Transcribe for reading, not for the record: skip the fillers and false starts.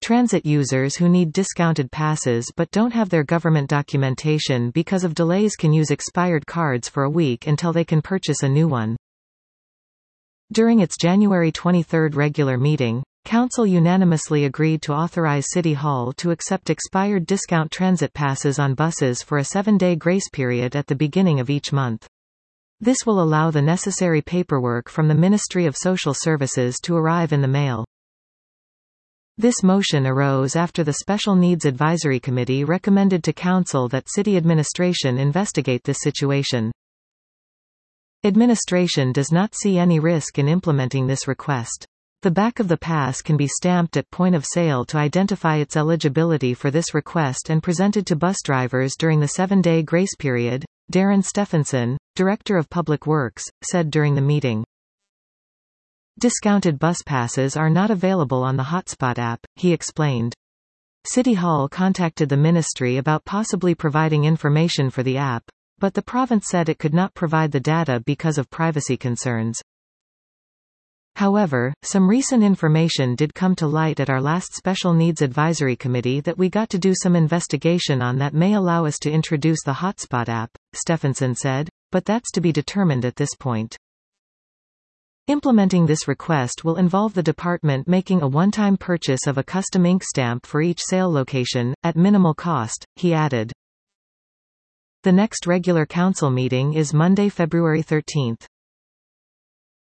Transit users who need discounted passes but don't have their government documentation because of delays can use expired cards for a week until they can purchase a new one. During its January 23 regular meeting, Council unanimously agreed to authorize City Hall to accept expired discount transit passes on buses for a 7-day grace period at the beginning of each month. This will allow the necessary paperwork from the Ministry of Social Services to arrive in the mail. This motion arose after the Special Needs Advisory Committee recommended to Council that City Administration investigate this situation. Administration does not see any risk in implementing this request. The back of the pass can be stamped at point of sale to identify its eligibility for this request and presented to bus drivers during the 7-day grace period, Darren Stephenson, Director of Public Works, said during the meeting. Discounted bus passes are not available on the Hotspot app, he explained. City Hall contacted the ministry about possibly providing information for the app, but the province said it could not provide the data because of privacy concerns. However, some recent information did come to light at our last Special Needs Advisory Committee that we got to do some investigation on that may allow us to introduce the Hotspot app, Stephenson said, but that's to be determined at this point. Implementing this request will involve the department making a one-time purchase of a custom ink stamp for each sale location, at minimal cost, he added. The next regular council meeting is Monday, February 13.